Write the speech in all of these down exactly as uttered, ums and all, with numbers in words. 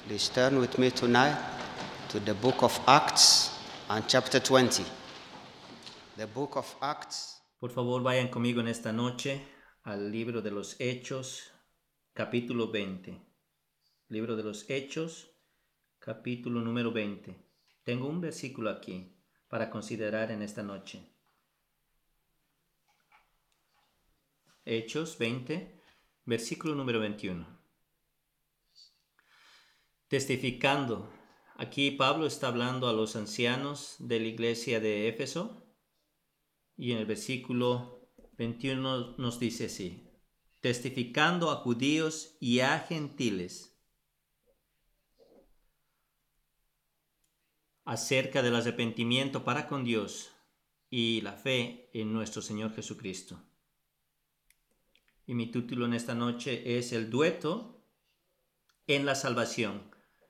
Please turn with me tonight to the book of Acts and chapter twenty. The book of Acts. Por favor, vayan conmigo en esta noche al libro de los Hechos, capítulo veinte. Libro de los Hechos, capítulo número veinte. Tengo un versículo aquí para considerar en esta noche. Hechos veinte, versículo número veintiuno. Testificando. Aquí Pablo está hablando a los ancianos de la iglesia de Éfeso y en el versículo veintiuno nos dice así: testificando a judíos y a gentiles acerca del arrepentimiento para con Dios y la fe en nuestro Señor Jesucristo. Y mi título en esta noche es El dueto en la salvación.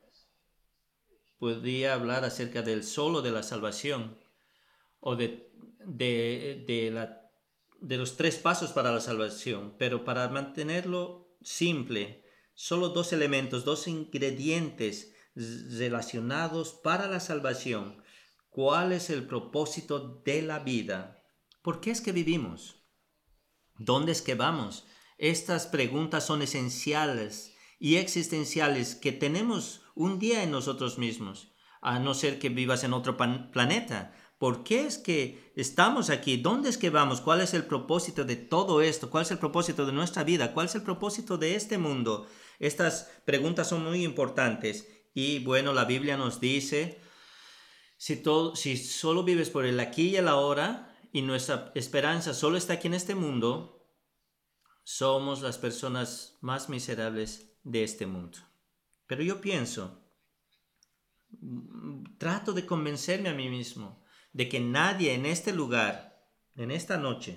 Podría hablar acerca del solo de la salvación o de, de, de, la, de los tres pasos para la salvación, pero para mantenerlo simple, solo dos elementos, dos ingredientes relacionados para la salvación. ¿Cuál es el propósito de la vida? ¿Por qué es que vivimos? ¿Dónde es que vamos? Estas preguntas son esenciales y existenciales que tenemos un día en nosotros mismos, a no ser que vivas en otro pan- planeta. ¿Por qué es que estamos aquí? ¿Dónde es que vamos? ¿Cuál es el propósito de todo esto? ¿Cuál es el propósito de nuestra vida? ¿Cuál es el propósito de este mundo? Estas preguntas son muy importantes y bueno, la Biblia nos dice, si, todo, si solo vives por el aquí y el ahora y nuestra esperanza solo está aquí en este mundo, somos las personas más miserables de este mundo. Pero yo pienso, trato de convencerme a mí mismo de que nadie en este lugar, en esta noche,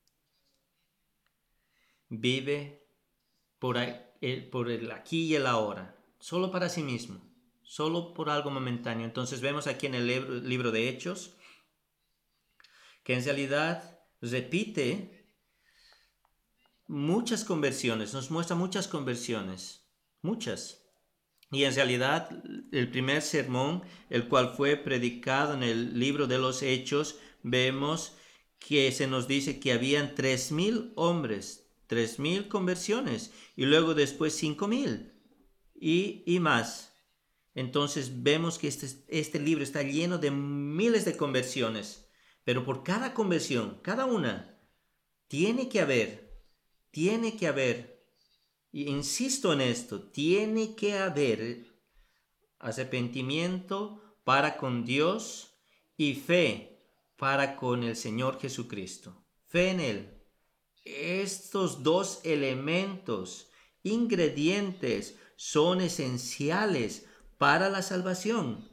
vive por el, por el aquí y el ahora, solo para sí mismo, solo por algo momentáneo. Entonces vemos aquí en el libro, libro de Hechos que en realidad repite muchas conversiones, nos muestra muchas conversiones, muchas. Y en realidad el primer sermón, el cual fue predicado en el libro de los Hechos, vemos que se nos dice que habían tres mil hombres, tres mil conversiones, y luego después cinco mil y, y más. Entonces vemos que este, este libro está lleno de miles de conversiones, pero por cada conversión, cada una, tiene que haber, tiene que haber, y insisto en esto, tiene que haber arrepentimiento para con Dios y fe para con el Señor Jesucristo. Fe en Él. Estos dos elementos, ingredientes, son esenciales para la salvación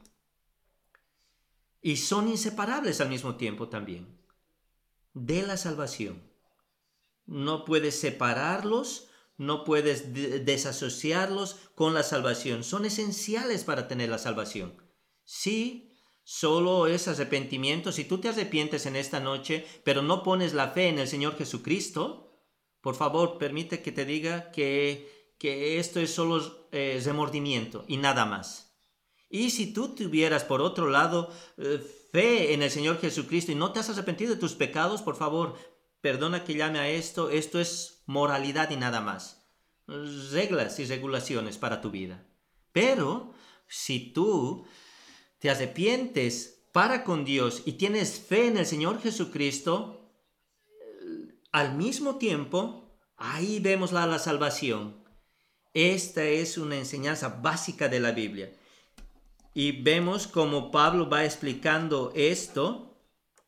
y son inseparables al mismo tiempo también de la salvación. No puedes separarlos, no puedes de- desasociarlos con la salvación. Son esenciales para tener la salvación. Sí, solo es arrepentimiento. Si tú te arrepientes en esta noche, pero no pones la fe en el Señor Jesucristo, por favor, permite que te diga que, que esto es solo eh, remordimiento y nada más. Y si tú tuvieras, por otro lado, eh, fe en el Señor Jesucristo y no te has arrepentido de tus pecados, por favor, perdona que llame a esto, esto es moralidad y nada más. Reglas y regulaciones para tu vida. Pero si tú te arrepientes para con Dios y tienes fe en el Señor Jesucristo, al mismo tiempo, ahí vemos la, la salvación. Esta es una enseñanza básica de la Biblia. Y vemos como Pablo va explicando esto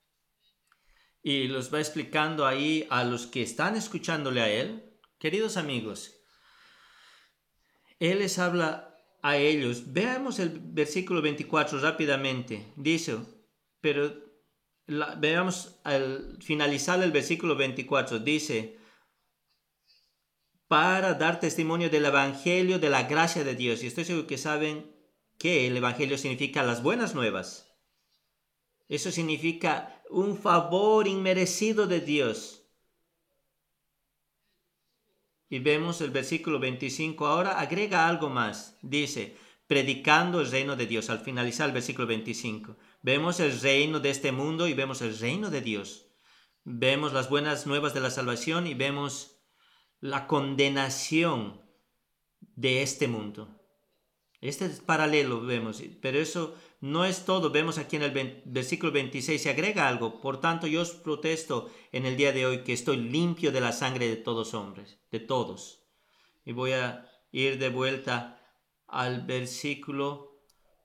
y los va explicando ahí a los que están escuchándole a él. Queridos amigos, él les habla a ellos. Veamos el versículo veinticuatro rápidamente. Dice, pero la, veamos al finalizar el versículo veinticuatro, dice, para dar testimonio del evangelio de la gracia de Dios. Y estoy seguro que saben que el evangelio significa las buenas nuevas. Eso significa un favor inmerecido de Dios. Y vemos el versículo veinticinco ahora, agrega algo más. Dice, predicando el reino de Dios. Al finalizar el versículo veinticinco, vemos el reino de este mundo y vemos el reino de Dios. Vemos las buenas nuevas de la salvación y vemos la condenación de este mundo. Este es paralelo, vemos, pero eso no es todo. Vemos aquí en el versículo veintiséis, se agrega algo. Por tanto, yo os protesto en el día de hoy que estoy limpio de la sangre de todos hombres, de todos. Y voy a ir de vuelta al versículo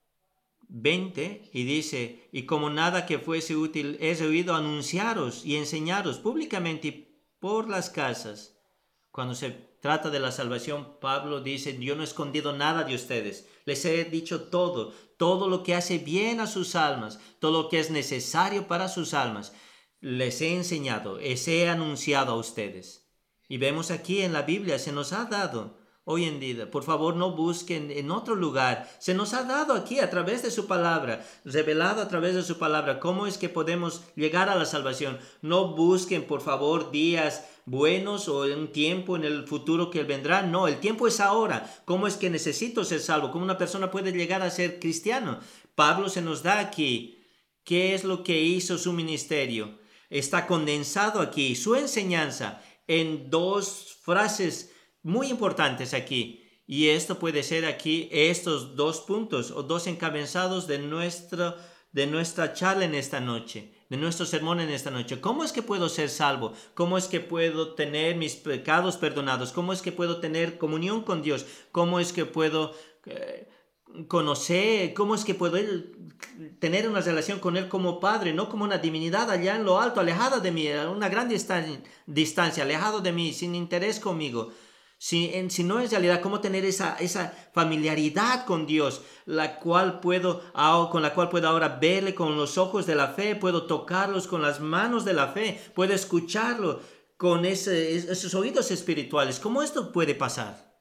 veinte y dice, y como nada que fuese útil he oído anunciaros y enseñaros públicamente y por las casas. Cuando se trata de la salvación, Pablo dice, yo no he escondido nada de ustedes, les he dicho todo, todo lo que hace bien a sus almas, todo lo que es necesario para sus almas, les he enseñado, les he anunciado a ustedes. Y vemos aquí en la Biblia, se nos ha dado hoy en día, por favor no busquen en otro lugar, se nos ha dado aquí a través de su palabra, revelado a través de su palabra, cómo es que podemos llegar a la salvación. No busquen por favor días buenos o un tiempo en el futuro que vendrá, no, el tiempo es ahora. ¿Cómo es que necesito ser salvo? ¿Cómo una persona puede llegar a ser cristiano? Pablo se nos da aquí qué es lo que hizo su ministerio. Está condensado aquí su enseñanza en dos frases muy importantes aquí, y esto puede ser aquí estos dos puntos o dos encabezados de, nuestro, de nuestra charla en esta noche, de nuestro sermón en esta noche. ¿Cómo es que puedo ser salvo? ¿Cómo es que puedo tener mis pecados perdonados? ¿Cómo es que puedo tener comunión con Dios? ¿Cómo es que puedo eh, conocer? ¿Cómo es que puedo tener una relación con Él como Padre, no como una divinidad allá en lo alto, alejada de mí, a una gran distancia, alejado de mí, sin interés conmigo? Si, en, si no en realidad, ¿cómo tener esa, esa familiaridad con Dios, la cual puedo, con la cual puedo ahora verle con los ojos de la fe, puedo tocarlos con las manos de la fe, puedo escucharlo con ese, esos oídos espirituales? ¿Cómo esto puede pasar?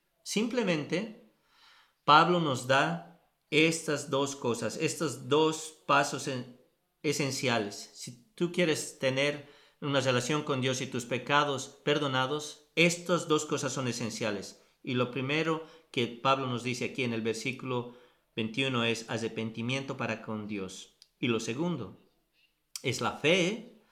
Simplemente, Pablo nos da estas dos cosas, estos dos pasos en, esenciales. Si tú quieres tener una relación con Dios y tus pecados perdonados, estas dos cosas son esenciales. Y lo primero que Pablo nos dice aquí en el versículo veintiuno es arrepentimiento para con Dios. Y lo segundo es la fe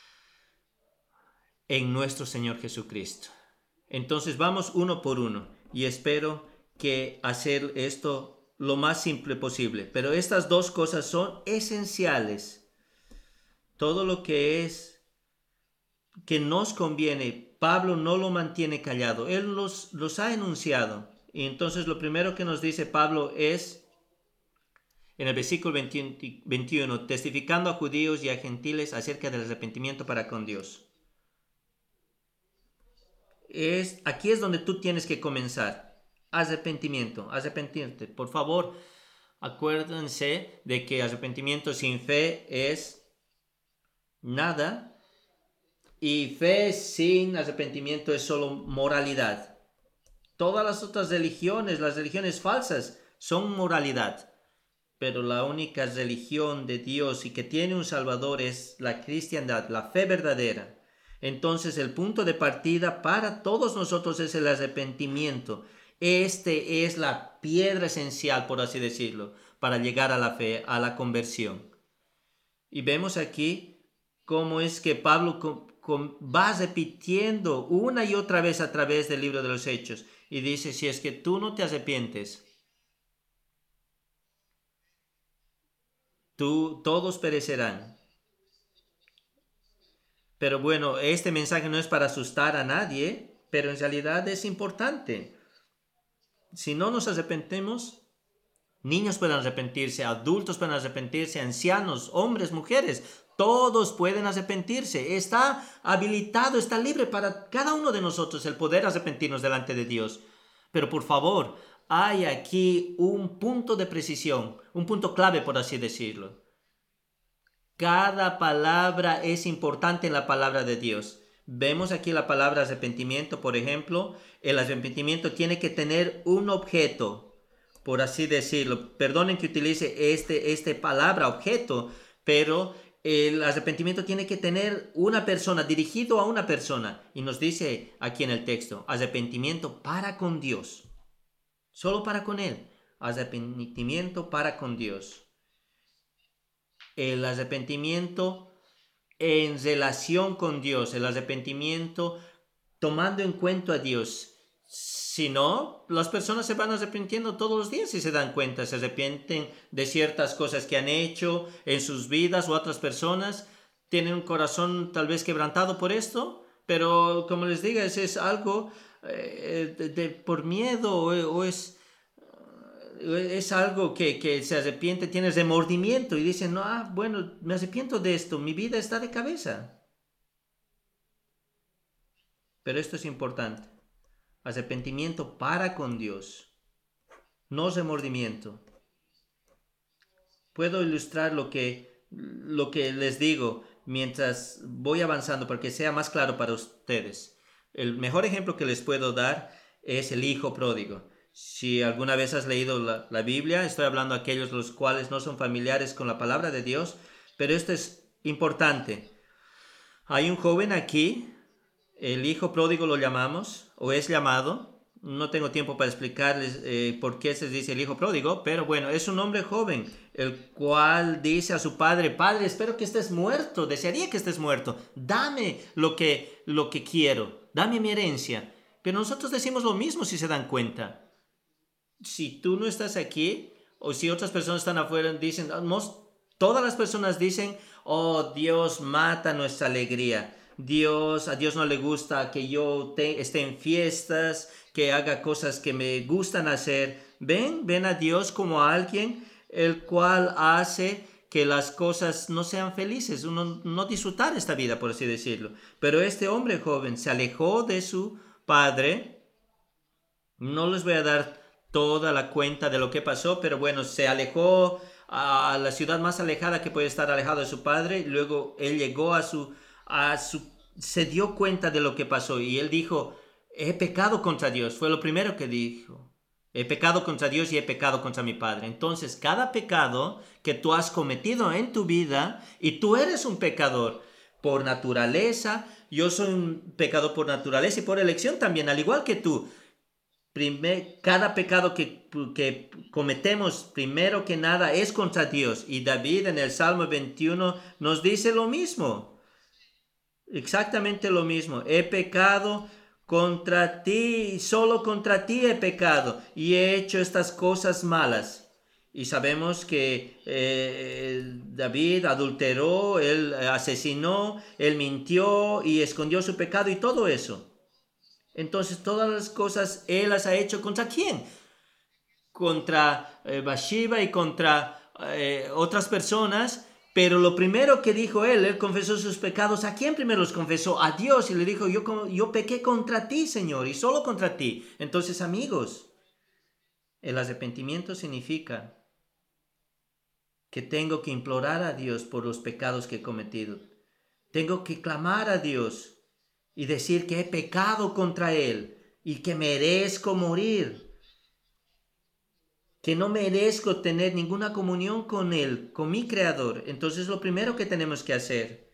en nuestro Señor Jesucristo. Entonces vamos uno por uno y espero que hacer esto lo más simple posible. Pero estas dos cosas son esenciales. Todo lo que es que nos conviene, Pablo no lo mantiene callado, él los, los ha enunciado. Y entonces lo primero que nos dice Pablo es, en el versículo veintiuno, testificando a judíos y a gentiles acerca del arrepentimiento para con Dios. Es, aquí es donde tú tienes que comenzar. Arrepentimiento, arrepentirte. Por favor, acuérdense de que arrepentimiento sin fe es nada. Y fe sin arrepentimiento es solo moralidad. Todas las otras religiones, las religiones falsas, son moralidad. Pero la única religión de Dios y que tiene un Salvador es la cristiandad, la fe verdadera. Entonces el punto de partida para todos nosotros es el arrepentimiento. Este es la piedra esencial, por así decirlo, para llegar a la fe, a la conversión. Y vemos aquí cómo es que Pablo va repitiendo una y otra vez a través del libro de los Hechos y dice, si es que tú no te arrepientes, tú, todos perecerán. Pero bueno, este mensaje no es para asustar a nadie, pero en realidad es importante. Si no nos arrepentimos, niños pueden arrepentirse, adultos pueden arrepentirse, ancianos, hombres, mujeres, todos pueden arrepentirse. Está habilitado, está libre para cada uno de nosotros el poder arrepentirnos delante de Dios. Pero por favor, hay aquí un punto de precisión, un punto clave, por así decirlo. Cada palabra es importante en la palabra de Dios. Vemos aquí la palabra arrepentimiento, por ejemplo. El arrepentimiento tiene que tener un objeto, por así decirlo. Perdonen que utilice este, este palabra objeto, pero el arrepentimiento tiene que tener una persona, dirigido a una persona. Y nos dice aquí en el texto, arrepentimiento para con Dios. Solo para con Él. arrepentimiento para con Dios. El arrepentimiento en relación con Dios, el arrepentimiento tomando en cuenta a Dios. Si no, las personas se van arrepintiendo todos los días y se dan cuenta, se arrepienten de ciertas cosas que han hecho en sus vidas, o otras personas tienen un corazón tal vez quebrantado por esto, pero como les digo, es, es algo eh, de, de, por miedo o, o es, es algo que, que se arrepiente, tiene remordimiento y dicen, no, ah, bueno, me arrepiento de esto, mi vida está de cabeza. Pero esto es importante. Arrepentimiento para con Dios, no remordimiento. Puedo ilustrar lo que, lo que les digo mientras voy avanzando para que sea más claro para ustedes. El mejor ejemplo que les puedo dar es el hijo pródigo. Si alguna vez has leído la, la Biblia, estoy hablando a aquellos los cuales no son familiares con la palabra de Dios, pero esto es importante. Hay un joven aquí, el hijo pródigo lo llamamos, o es llamado. No tengo tiempo para explicarles eh, por qué se dice el hijo pródigo, pero bueno, es un hombre joven, el cual dice a su padre, padre, espero que estés muerto, desearía que estés muerto, dame lo que, lo que quiero, dame mi herencia. Pero nosotros decimos lo mismo, si se dan cuenta. Si tú no estás aquí, o si otras personas están afuera, dicen, todas las personas dicen, oh, Dios mata nuestra alegría. Dios, a Dios no le gusta que yo te, esté en fiestas, que haga cosas que me gustan hacer. Ven, ven a Dios como a alguien el cual hace que las cosas no sean felices, uno no disfrutar esta vida, por así decirlo. Pero este hombre joven se alejó de su padre. No les voy a dar toda la cuenta de lo que pasó, pero bueno, se alejó a la ciudad más alejada que puede estar alejado de su padre, y luego él llegó a su, a su, se dio cuenta de lo que pasó, y él dijo, he pecado contra Dios, fue lo primero que dijo, he pecado contra Dios y he pecado contra mi padre. Entonces, cada pecado que tú has cometido en tu vida, y tú eres un pecador por naturaleza, yo soy un pecador por naturaleza y por elección también, al igual que tú. Primer, cada pecado que, que cometemos, primero que nada, es contra Dios. Y David en el Salmo veintiuno nos dice lo mismo. Exactamente lo mismo. He pecado contra ti, solo contra ti he pecado y he hecho estas cosas malas. Y sabemos que eh, David adulteró, él asesinó, él mintió y escondió su pecado y todo eso. Entonces todas las cosas él las ha hecho ¿contra quién? Contra eh, Bathsheba y contra eh, otras personas. Pero lo primero que dijo él, él confesó sus pecados. ¿A quién primero los confesó? A Dios. Y le dijo, yo, yo pequé contra ti, Señor, y solo contra ti. Entonces, amigos, el arrepentimiento significa que tengo que implorar a Dios por los pecados que he cometido. Tengo que clamar a Dios y decir que he pecado contra Él y que merezco morir, que no merezco tener ninguna comunión con Él, con mi Creador. Entonces lo primero que tenemos que hacer,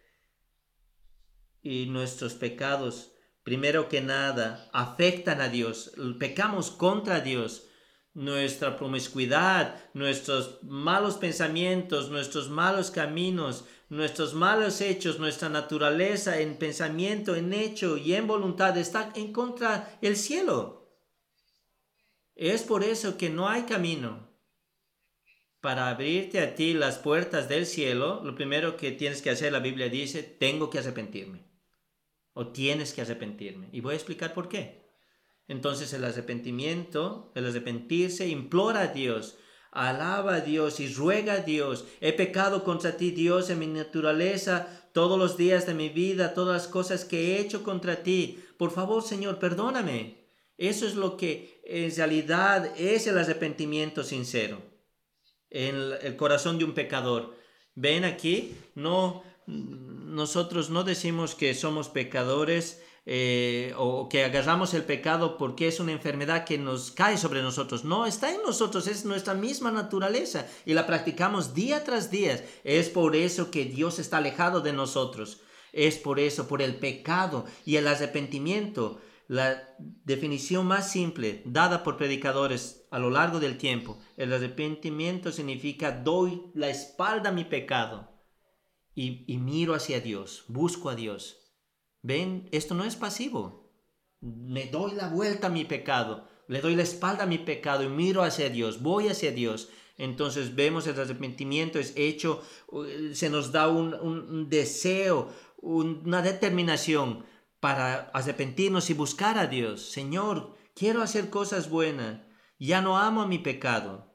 y nuestros pecados, primero que nada, afectan a Dios, pecamos contra Dios. Nuestra promiscuidad, nuestros malos pensamientos, nuestros malos caminos, nuestros malos hechos, nuestra naturaleza en pensamiento, en hecho y en voluntad está en contra del cielo. Es por eso que no hay camino para abrirte a ti las puertas del cielo. Lo primero que tienes que hacer, la Biblia dice, tengo que arrepentirme. O tienes que arrepentirme. Y voy a explicar por qué. Entonces el arrepentimiento, el arrepentirse, implora a Dios, alaba a Dios y ruega a Dios. He pecado contra ti, Dios, en mi naturaleza, todos los días de mi vida, todas las cosas que he hecho contra ti. Por favor, Señor, perdóname. Eso es lo que en realidad es el arrepentimiento sincero en el corazón de un pecador. Ven aquí, no, nosotros no decimos que somos pecadores Eh, o que agarramos el pecado porque es una enfermedad que nos cae sobre nosotros. No, está en nosotros, es nuestra misma naturaleza y la practicamos día tras día. Es por eso que Dios está alejado de nosotros. Es por eso, por el pecado y el arrepentimiento. La definición más simple dada por predicadores a lo largo del tiempo. El arrepentimiento significa doy la espalda a mi pecado y, y miro hacia Dios, busco a Dios. ¿Ven? Esto no es pasivo. Me doy la vuelta a mi pecado, le doy la espalda a mi pecado y miro hacia Dios, voy hacia Dios. Entonces vemos el arrepentimiento es hecho, se nos da un, un, un deseo, un, una determinación para arrepentirnos y buscar a Dios. Señor, quiero hacer cosas buenas, ya no amo a mi pecado.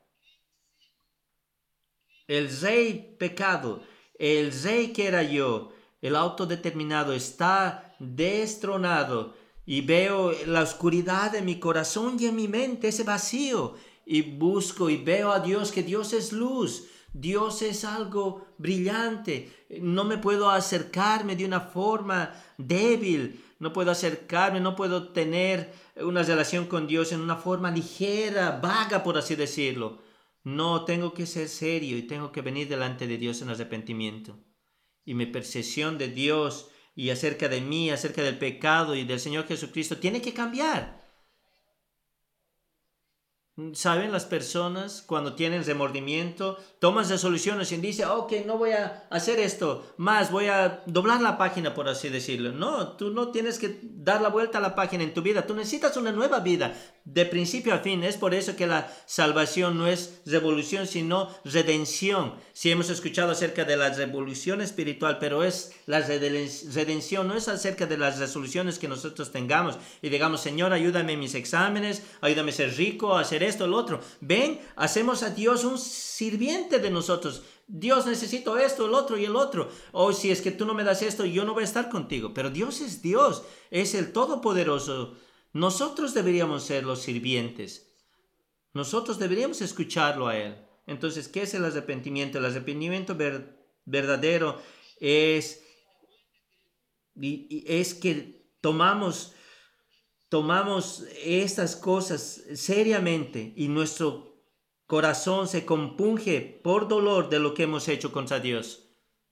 El rey pecado, el rey que era yo, el autodeterminado, está destronado y veo la oscuridad de mi corazón y en mi mente, ese vacío, y busco y veo a Dios, que Dios es luz, Dios es algo brillante. No me puedo acercarme de una forma débil, no puedo acercarme, no puedo tener una relación con Dios en una forma ligera, vaga, por así decirlo. No, tengo que ser serio y tengo que venir delante de Dios en arrepentimiento. Y mi percepción de Dios y acerca de mí, acerca del pecado y del Señor Jesucristo tiene que cambiar. ¿Saben? Las personas cuando tienen remordimiento toman resoluciones y dicen, ok, no voy a hacer esto más, voy a doblar la página, por así decirlo. No, tú no tienes que dar la vuelta a la página en tu vida, tú necesitas una nueva vida de principio a fin. Es por eso que la salvación no es revolución, sino redención. Si hemos escuchado acerca de la revolución espiritual, pero es la redención, no es acerca de las resoluciones que nosotros tengamos y digamos, Señor, ayúdame en mis exámenes, ayúdame a ser rico, a hacer esto, lo otro. Ven, hacemos a Dios un sirviente de nosotros. Dios, necesito esto, el otro y el otro. O oh, si es que tú no me das esto, yo no voy a estar contigo. Pero Dios es Dios, es el Todopoderoso. Nosotros deberíamos ser los sirvientes. Nosotros deberíamos escucharlo a Él. Entonces, ¿qué es el arrepentimiento? El arrepentimiento ver, verdadero es, es que tomamos, tomamos estas cosas seriamente y nuestro corazón se compunge por dolor de lo que hemos hecho contra Dios.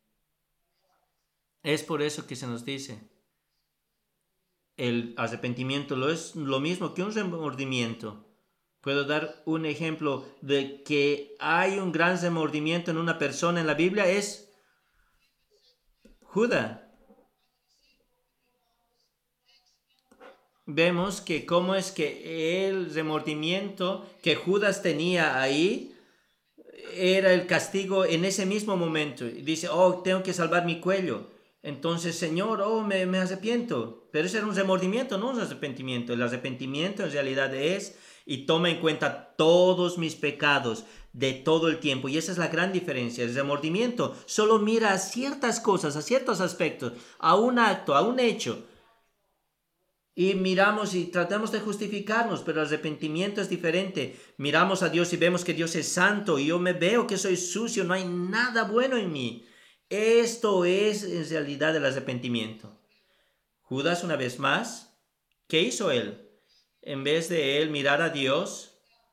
Es por eso que se nos dice, el arrepentimiento lo es lo mismo que un remordimiento. Puedo dar un ejemplo de que hay un gran remordimiento en una persona en la Biblia, es Judas. Vemos que cómo es que el remordimiento que Judas tenía ahí era el castigo en ese mismo momento. Y dice, oh, tengo que salvar mi cuello. Entonces, Señor, oh, me, me arrepiento. Pero ese era un remordimiento, no un arrepentimiento. El arrepentimiento en realidad es, y toma en cuenta todos mis pecados de todo el tiempo. Y esa es la gran diferencia. El remordimiento solo mira a ciertas cosas, a ciertos aspectos, a un acto, a un hecho. Y miramos y tratamos de justificarnos, pero el arrepentimiento es diferente. Miramos a Dios y vemos que Dios es santo y yo me veo que soy sucio, no hay nada bueno en mí. Esto es en realidad el arrepentimiento. Judas, una vez más, ¿qué hizo él? En vez de él mirar a Dios,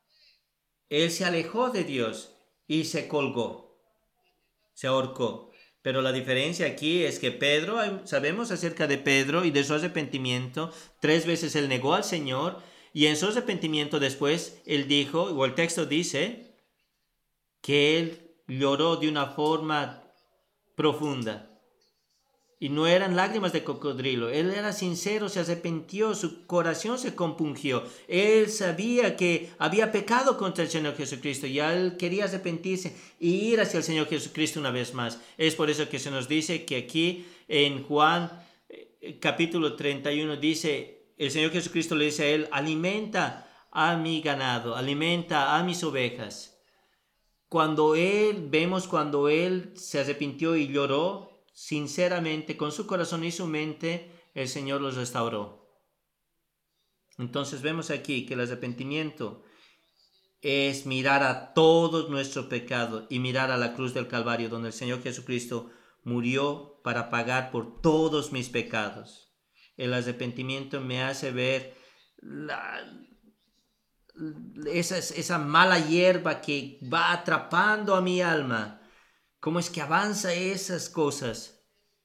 él se alejó de Dios y se colgó, se ahorcó. Pero la diferencia aquí es que Pedro, sabemos acerca de Pedro y de su arrepentimiento, tres veces él negó al Señor y en su arrepentimiento después él dijo, o el texto dice, que él lloró de una forma profunda. Y no eran lágrimas de cocodrilo, él era sincero, se arrepintió, su corazón se compungió. Él sabía que había pecado contra el Señor Jesucristo y él quería arrepentirse y ir hacia el Señor Jesucristo una vez más. Es por eso que se nos dice que aquí en Juan capítulo treinta y uno dice, el Señor Jesucristo le dice a él, alimenta a mi ganado, alimenta a mis ovejas. Cuando él, vemos cuando él se arrepintió y lloró, sinceramente, con su corazón y su mente, el Señor los restauró. Entonces vemos aquí que el arrepentimiento es mirar a todos nuestros pecados y mirar a la cruz del Calvario, donde el Señor Jesucristo murió para pagar por todos mis pecados. El arrepentimiento me hace ver la, esa, esa mala hierba que va atrapando a mi alma. ¿Cómo es que avanza esas cosas?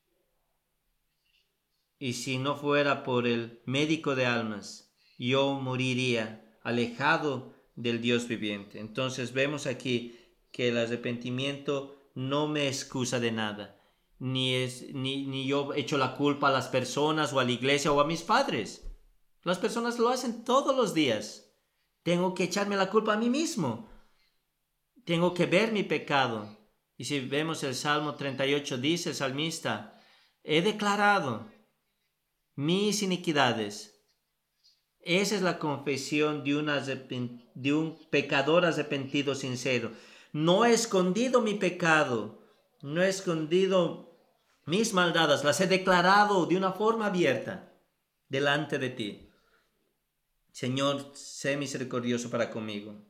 Y si no fuera por el médico de almas, yo moriría alejado del Dios viviente. Entonces vemos aquí que el arrepentimiento no me excusa de nada. Ni, es, ni, ni yo echo la culpa a las personas o a la iglesia o a mis padres. Las personas lo hacen todos los días. Tengo que echarme la culpa a mí mismo. Tengo que ver mi pecado. Y si vemos el Salmo treinta y ocho, dice el salmista, he declarado mis iniquidades. Esa es la confesión de un, arrepent- de un pecador arrepentido sincero. No he escondido mi pecado, no he escondido mis maldades, las he declarado de una forma abierta delante de ti. Señor, sé misericordioso para conmigo.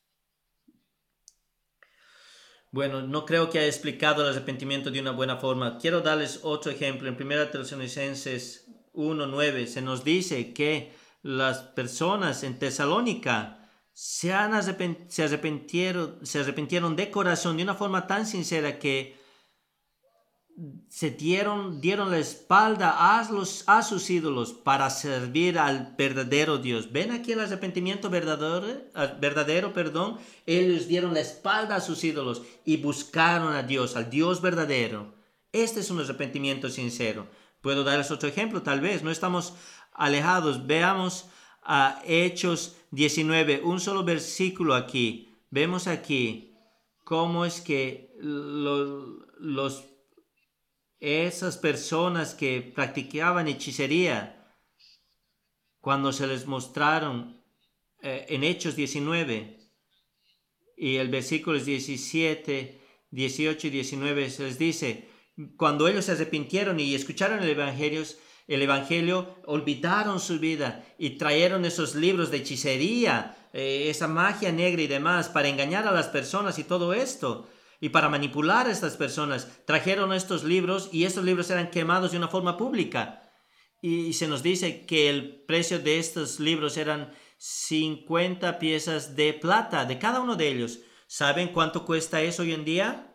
Bueno, no creo que haya explicado el arrepentimiento de una buena forma. Quiero darles otro ejemplo. En primera Tesalonicenses uno nueve se nos dice que las personas en Tesalónica se, han arrepent- se, arrepintieron, se arrepintieron de corazón de una forma tan sincera que se dieron, dieron la espalda a, los, a sus ídolos para servir al verdadero Dios. ¿Ven aquí el arrepentimiento verdadero? verdadero perdón? Ellos dieron la espalda a sus ídolos y buscaron a Dios, al Dios verdadero. Este es un arrepentimiento sincero. Puedo darles otro ejemplo, tal vez. No estamos alejados. Veamos a Hechos diecinueve, un solo versículo aquí. Vemos aquí cómo es que los, los esas personas que practicaban hechicería, cuando se les mostraron eh, en Hechos diecinueve y el versículo diecisiete, dieciocho y diecinueve se les dice, cuando ellos se arrepintieron y escucharon el evangelio, el evangelio olvidaron su vida y trajeron esos libros de hechicería, eh, esa magia negra y demás para engañar a las personas y todo esto. Y para manipular a estas personas, trajeron estos libros y estos libros eran quemados de una forma pública. Y se nos dice que el precio de estos libros eran cincuenta piezas de plata de cada uno de ellos. ¿Saben cuánto cuesta eso hoy en día?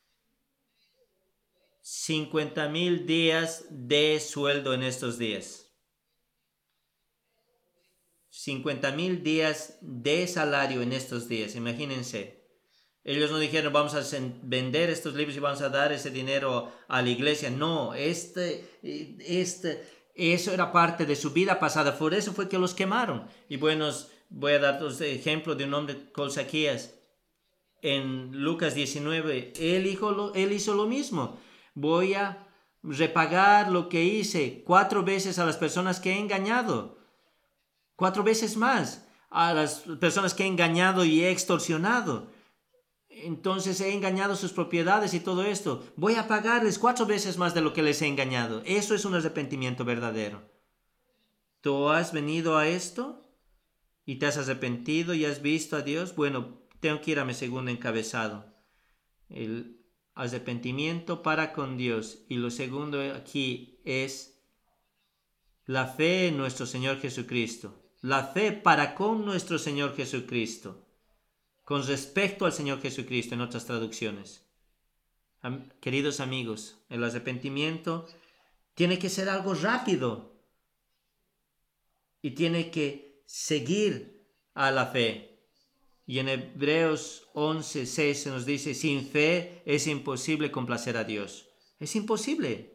cincuenta mil días de sueldo en estos días. cincuenta mil días de salario en estos días, imagínense. Ellos no dijeron vamos a vender estos libros y vamos a dar ese dinero a la iglesia. No, este, este, eso era parte de su vida pasada. Por eso fue que los quemaron. Y bueno, voy a dar dos ejemplos de un hombre con Zaquías. En Lucas diecinueve, él hizo, lo, él hizo lo mismo. Voy a repagar lo que hice cuatro veces a las personas que he engañado. Cuatro veces más a las personas que he engañado y he extorsionado. Entonces he engañado sus propiedades y todo esto. Voy a pagarles cuatro veces más de lo que les he engañado. Eso es un arrepentimiento verdadero. ¿Tú has venido a esto y te has arrepentido y has visto a Dios? Bueno, tengo que ir a mi segundo encabezado. El arrepentimiento para con Dios. Y lo segundo aquí es la fe en nuestro Señor Jesucristo. La fe para con nuestro Señor Jesucristo. Con respecto al Señor Jesucristo en otras traducciones. Am- queridos amigos, el arrepentimiento tiene que ser algo rápido y tiene que seguir a la fe. Y en Hebreos once seis se nos dice, sin fe es imposible complacer a Dios. Es imposible.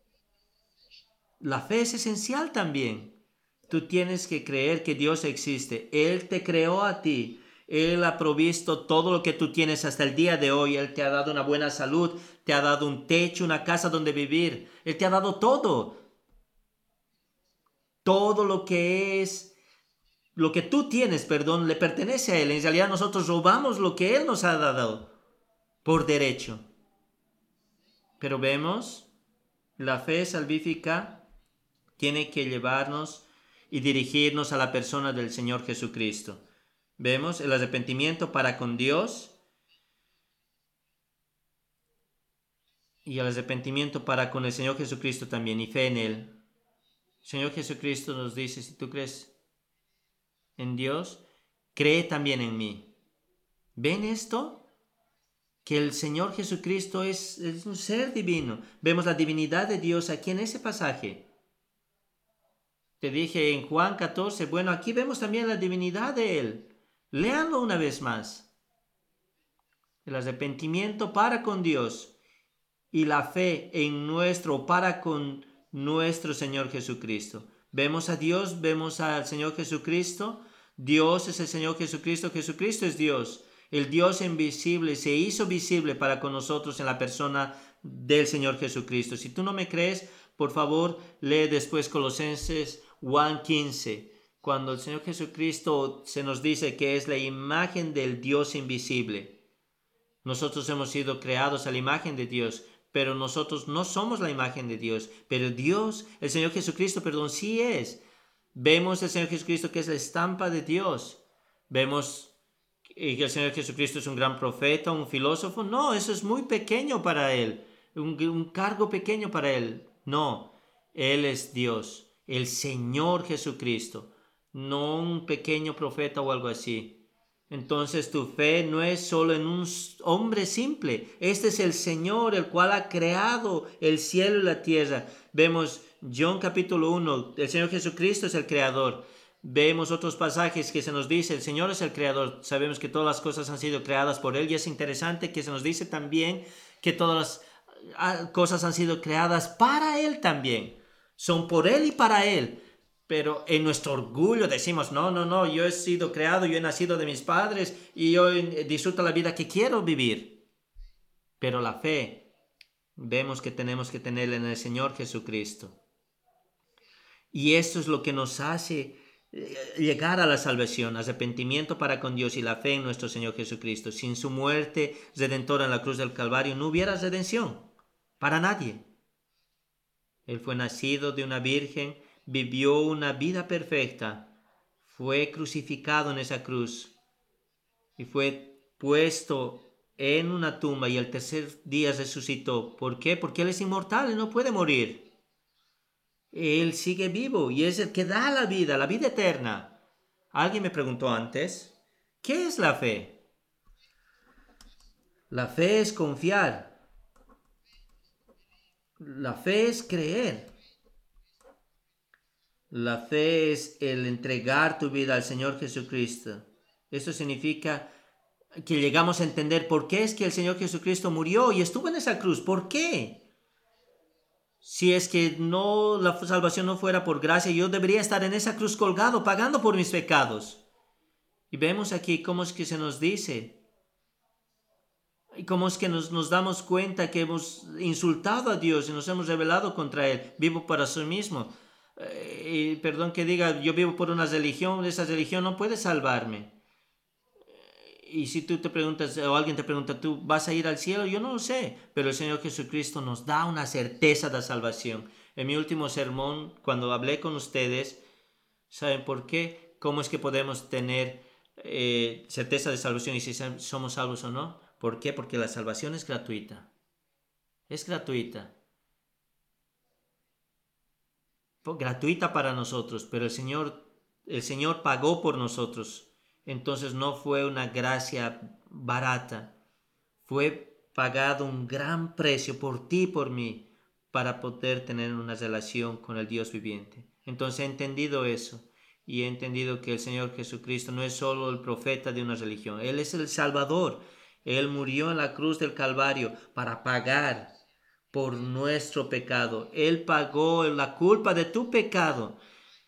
La fe es esencial también. Tú tienes que creer que Dios existe. Él te creó a ti. Él ha provisto todo lo que tú tienes hasta el día de hoy. Él te ha dado una buena salud, te ha dado un techo, una casa donde vivir. Él te ha dado todo. Todo lo que es, lo que tú tienes, perdón, le pertenece a Él. En realidad nosotros robamos lo que Él nos ha dado por derecho. Pero vemos, la fe salvífica tiene que llevarnos y dirigirnos a la persona del Señor Jesucristo. Vemos el arrepentimiento para con Dios y el arrepentimiento para con el Señor Jesucristo también y fe en Él. El Señor Jesucristo nos dice, si tú crees en Dios, cree también en mí. ¿Ven esto? Que el Señor Jesucristo es, es un ser divino. Vemos la divinidad de Dios aquí en ese pasaje. Te dije en Juan catorce, bueno, aquí vemos también la divinidad de Él. Léanlo una vez más. El arrepentimiento para con Dios y la fe en nuestro para con nuestro Señor Jesucristo. Vemos a Dios, vemos al Señor Jesucristo. Dios es el Señor Jesucristo, Jesucristo es Dios. El Dios invisible se hizo visible para con nosotros en la persona del Señor Jesucristo. Si tú no me crees, por favor, lee después Colosenses uno quince, cuando el Señor Jesucristo se nos dice que es la imagen del Dios invisible. Nosotros hemos sido creados a la imagen de Dios, pero nosotros no somos la imagen de Dios. Pero Dios, el Señor Jesucristo, perdón, sí es. Vemos al Señor Jesucristo que es la estampa de Dios. Vemos que el Señor Jesucristo es un gran profeta, un filósofo. No, eso es muy pequeño para Él. Un, un cargo pequeño para Él. No, Él es Dios, el Señor Jesucristo. No un pequeño profeta o algo así. Entonces tu fe no es solo en un hombre simple. Este es el Señor, el cual ha creado el cielo y la tierra. Vemos John capítulo uno, el Señor Jesucristo es el creador. Vemos otros pasajes que se nos dice, el Señor es el creador. Sabemos que todas las cosas han sido creadas por Él y es interesante que se nos dice también que todas las cosas han sido creadas para Él también. Son por Él y para Él. Pero en nuestro orgullo decimos, no, no, no, yo he sido creado, yo he nacido de mis padres y yo disfruto la vida que quiero vivir. Pero la fe, vemos que tenemos que tenerla en el Señor Jesucristo. Y esto es lo que nos hace llegar a la salvación, arrepentimiento para con Dios y la fe en nuestro Señor Jesucristo. Sin su muerte redentora en la cruz del Calvario no hubiera redención para nadie. Él fue nacido de una virgen, vivió una vida perfecta, fue crucificado en esa cruz y fue puesto en una tumba y el tercer día resucitó. ¿Por qué? Porque Él es inmortal, Él no puede morir. Él sigue vivo y es el que da la vida, la vida eterna. Alguien me preguntó antes, ¿qué es la fe? La fe es confiar. La fe es creer. La fe es el entregar tu vida al Señor Jesucristo. Eso significa que llegamos a entender por qué es que el Señor Jesucristo murió y estuvo en esa cruz. ¿Por qué? Si es que no, la salvación no fuera por gracia, yo debería estar en esa cruz colgado, pagando por mis pecados. Y vemos aquí cómo es que se nos dice, y cómo es que nos, nos damos cuenta que hemos insultado a Dios y nos hemos rebelado contra Él. Vivo para sí mismo. Eh, y perdón que diga, yo vivo por una religión, esa religión no puede salvarme. Y si tú te preguntas, o alguien te pregunta, ¿tú vas a ir al cielo? Yo no lo sé, pero el Señor Jesucristo nos da una certeza de salvación. En mi último sermón, cuando hablé con ustedes, ¿saben por qué? ¿Cómo es que podemos tener eh, certeza de salvación y si somos salvos o no? ¿Por qué? Porque la salvación es gratuita. Es gratuita. Gratuita para nosotros, pero el Señor, el Señor pagó por nosotros. Entonces no fue una gracia barata, fue pagado un gran precio por ti y por mí para poder tener una relación con el Dios viviente. Entonces he entendido eso y he entendido que el Señor Jesucristo no es solo el profeta de una religión, Él es el Salvador. Él murió en la cruz del Calvario para pagar por nuestro pecado. Él pagó la culpa de tu pecado.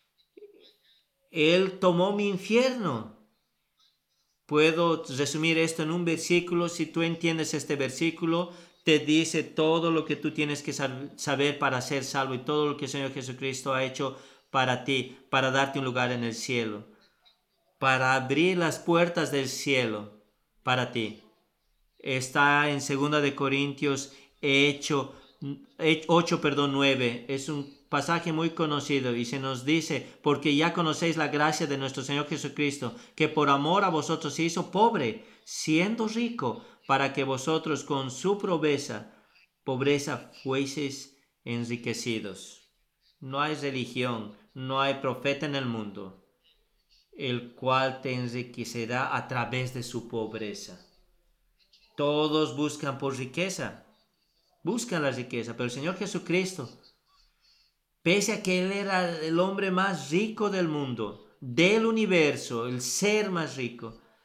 Él tomó mi infierno. Puedo resumir esto en un versículo. Si tú entiendes este versículo, te dice todo lo que tú tienes que saber para ser salvo y todo lo que el Señor Jesucristo ha hecho para ti, para darte un lugar en el cielo, para abrir las puertas del cielo para ti. Está en segunda de Corintios hecho, ocho, perdón, nueve. Es un pasaje muy conocido y se nos dice, porque ya conocéis la gracia de nuestro Señor Jesucristo, que por amor a vosotros se hizo pobre, siendo rico, para que vosotros con su pobreza, pobreza fueseis enriquecidos. No hay religión, no hay profeta en el mundo, el cual te enriquecerá a través de su pobreza. Todos buscan por riqueza, buscan la riqueza, pero el Señor Jesucristo, pese a que Él era el hombre más rico del mundo, del universo, el ser más rico,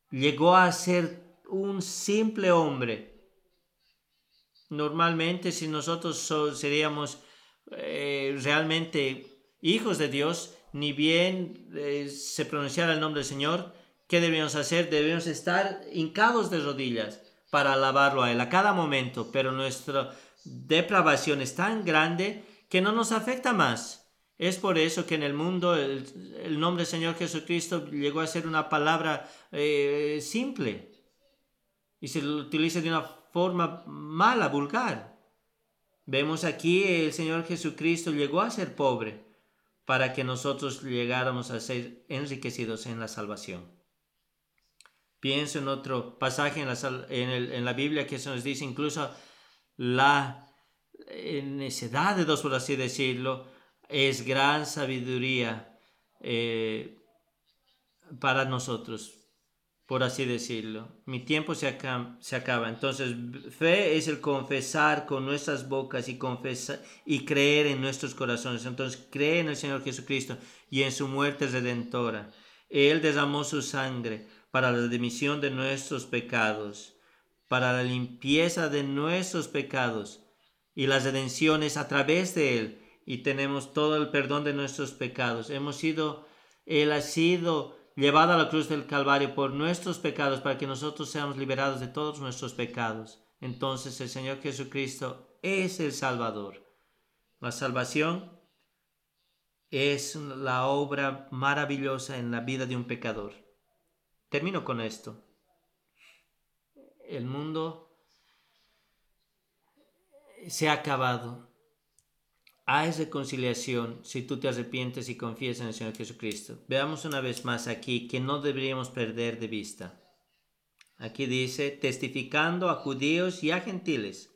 llegó a ser un simple hombre. Normalmente, si nosotros so, seríamos eh, realmente hijos de Dios, ni bien eh, se pronunciara el nombre del Señor, ¿qué debíamos hacer? Debíamos estar hincados de rodillas para alabarlo a Él a cada momento, pero nuestra depravación es tan grande que no nos afecta más. Es por eso que en el mundo el, el nombre del Señor Jesucristo llegó a ser una palabra eh, simple y se lo utiliza de una forma mala, vulgar. Vemos aquí el Señor Jesucristo llegó a ser pobre para que nosotros llegáramos a ser enriquecidos en la salvación. Pienso en otro pasaje en la, en el, en la Biblia que se nos dice incluso la necedad de Dios, por así decirlo, es gran sabiduría eh, para nosotros, por así decirlo. Mi tiempo se acaba, se acaba. Entonces, fe es el confesar con nuestras bocas y, confesar, y creer en nuestros corazones. Entonces, cree en el Señor Jesucristo y en su muerte redentora. Él derramó su sangre para la remisión de nuestros pecados, para la limpieza de nuestros pecados, y la redención es a través de Él, y tenemos todo el perdón de nuestros pecados. Hemos sido, Él ha sido llevado a la cruz del Calvario por nuestros pecados para que nosotros seamos liberados de todos nuestros pecados. Entonces el Señor Jesucristo es el Salvador. La salvación es la obra maravillosa en la vida de un pecador. Termino con esto. El mundo se ha acabado. Hay reconciliación si tú te arrepientes y confías en el Señor Jesucristo. Veamos una vez más aquí que no deberíamos perder de vista. Aquí dice, testificando a judíos y a gentiles.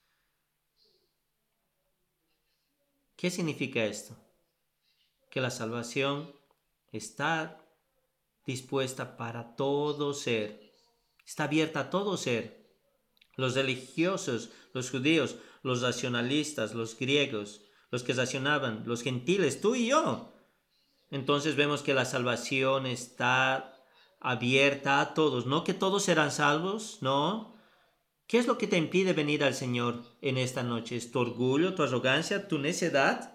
¿Qué significa esto? Que la salvación está dispuesta para todo ser. Está abierta a todo ser. Los religiosos, los judíos, los racionalistas, los griegos, los que racionaban, los gentiles, tú y yo. Entonces vemos que la salvación está abierta a todos. No que todos serán salvos, no. ¿Qué es lo que te impide venir al Señor en esta noche? ¿Es tu orgullo, tu arrogancia, tu necedad?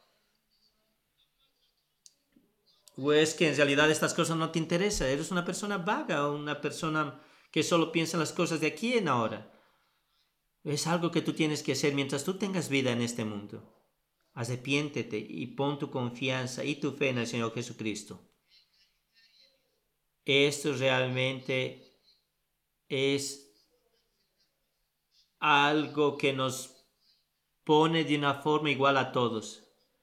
¿O es que en realidad estas cosas no te interesan? ¿Eres una persona vaga o una persona que solo piensa en las cosas de aquí en ahora? Es algo que tú tienes que hacer mientras tú tengas vida en este mundo. Arrepiéntete y pon tu confianza y tu fe en el Señor Jesucristo. Esto realmente es algo que nos pone de una forma igual a todos.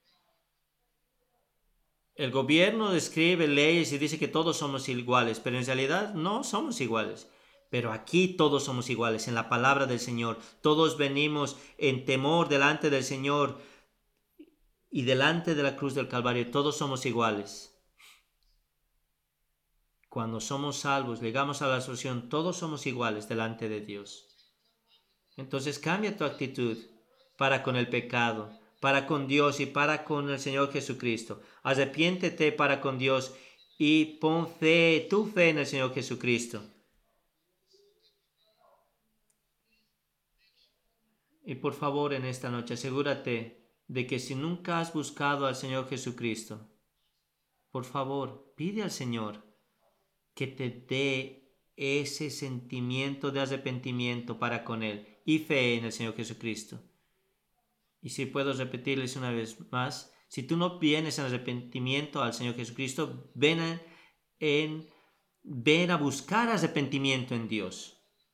El gobierno escribe leyes y dice que todos somos iguales, pero en realidad no somos iguales. Pero aquí todos somos iguales, en la palabra del Señor. Todos venimos en temor delante del Señor y delante de la cruz del Calvario. Todos somos iguales. Cuando somos salvos, llegamos a la solución, todos somos iguales delante de Dios. Entonces cambia tu actitud para con el pecado, para con Dios y para con el Señor Jesucristo. Arrepiéntete para con Dios y pon fe, tu fe en el Señor Jesucristo. Y por favor, en esta noche, asegúrate de que si nunca has buscado al Señor Jesucristo, por favor, pide al Señor que te dé ese sentimiento de arrepentimiento para con Él y fe en el Señor Jesucristo. Y si puedo repetirles una vez más, si tú no vienes en arrepentimiento al Señor Jesucristo, ven, a, en, ven a buscar arrepentimiento en Dios.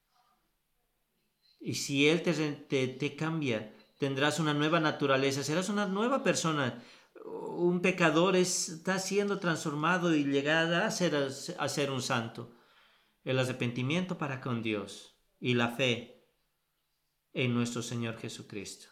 Y si Él te, te, te cambia, tendrás una nueva naturaleza, serás una nueva persona. Un pecador está siendo transformado y llegará a ser, a ser un santo. El arrepentimiento para con Dios y la fe en nuestro Señor Jesucristo.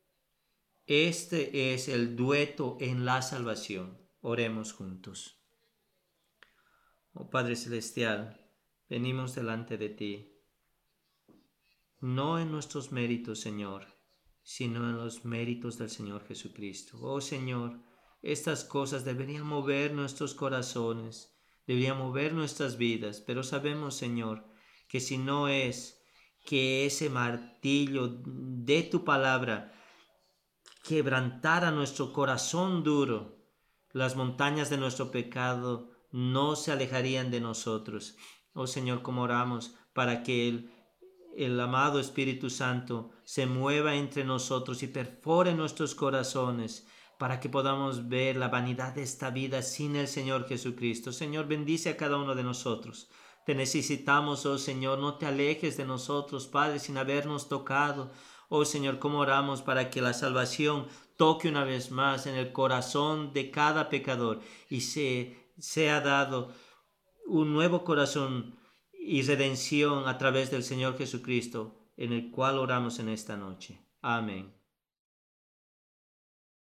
Este es el dueto en la salvación. Oremos juntos. Oh Padre Celestial, venimos delante de ti. No en nuestros méritos, Señor, sino en los méritos del Señor Jesucristo. Oh Señor, estas cosas deberían mover nuestros corazones, debería mover nuestras vidas, pero sabemos, Señor, que si no es que ese martillo de tu palabra quebrantara nuestro corazón duro, las montañas de nuestro pecado no se alejarían de nosotros. Oh Señor, como oramos para que el, el amado Espíritu Santo se mueva entre nosotros y perfore nuestros corazones, para que podamos ver la vanidad de esta vida sin el Señor Jesucristo. Señor, bendice a cada uno de nosotros. Te necesitamos, oh Señor, no te alejes de nosotros, Padre, sin habernos tocado. Oh Señor, cómo oramos para que la salvación toque una vez más en el corazón de cada pecador y se sea dado un nuevo corazón y redención a través del Señor Jesucristo, en el cual oramos en esta noche. Amén.